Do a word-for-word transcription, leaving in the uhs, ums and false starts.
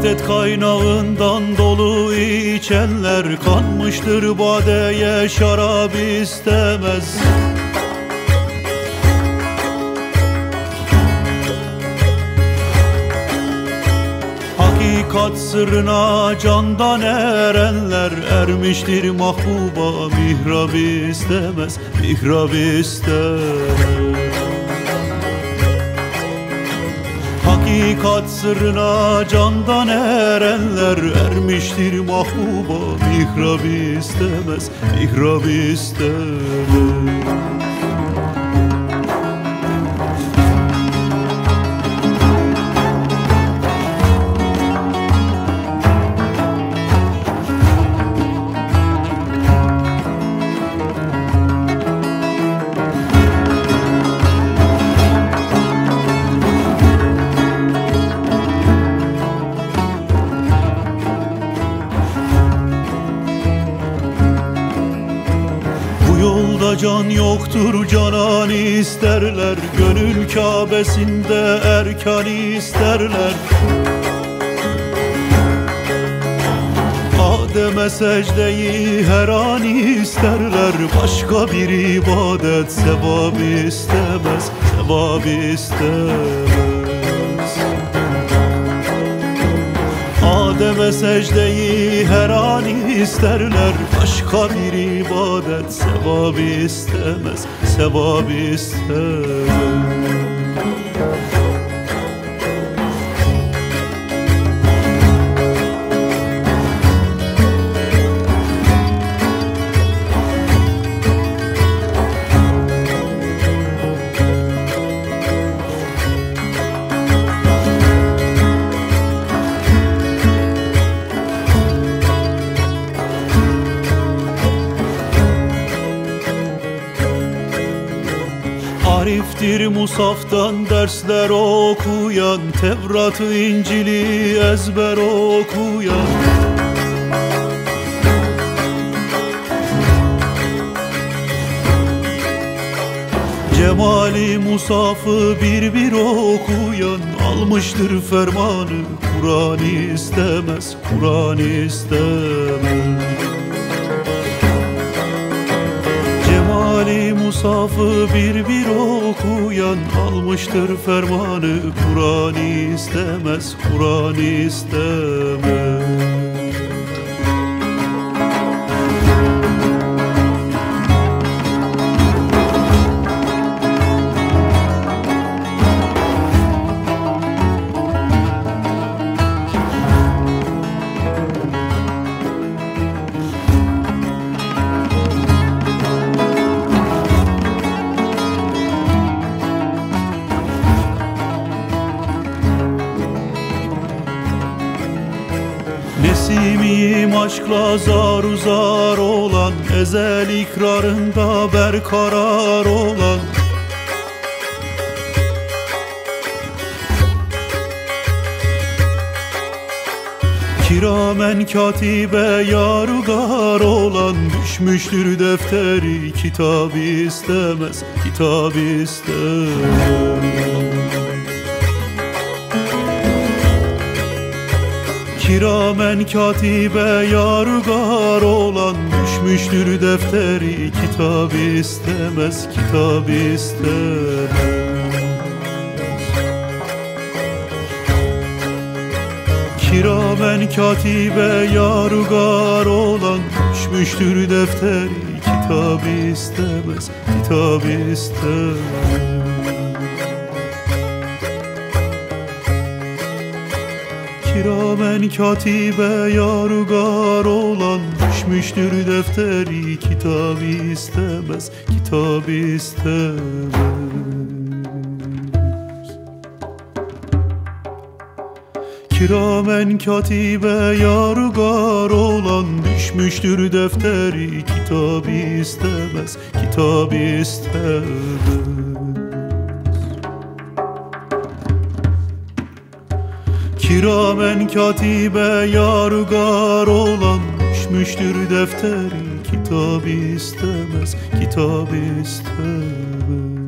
Saadet kaynağından dolu içenler, kanmıştır badeye şarap istemez. Hakikat sırrına candan erenler, ermiştir mahbuba mihrab istemez, mihrab istemez. Hakikat sırrına candan erenler, ermiştir mahbuba mihrab istemez, mihrab istemez. Yolda can yoktur, canan isterler, gönül Kâbesinde erkan isterler. Adem'e secdeyi her an isterler, başka bir ibadet sevap istemez, sevap istemez. Adem'e secdeyi her an isterler, başka bir ibadet sevap istemez, sevap istemez. Ariftir Musaf'tan dersler okuyan, Tevrat'ı İncil'i ezber okuyan. Cemali Musaf'ı bir bir okuyan, almıştır fermanı, Kur'an istemez, Kur'an istemez. Cemali Musaf'ı bir bir okuyan, almıştır fermanı, Kur'an istemez, Kur'an istemez. Nesimiyim aşkla zar zar olan, ezel ikrarında berkarar olan. Kiramen katibe yarugar olan, düşmüştür defteri kitab istemez, kitab istemez. Kiramen katibe yarugar olan, düşmüştür defteri kitab istemez, kitab istemez. Kiramen katibe yarugar olan, düşmüştür defteri kitab istemez, kitab istemez. Kiramen katibe yarugar olan, düşmüştür defteri kitab istemez, kitab istemez. Kiramen katibe yarugar olan, düşmüştür defteri kitab istemez, kitab istemez. Kiramen katibe yarugar olan, düşmüştür defteri kitab istemez, kitab istemez.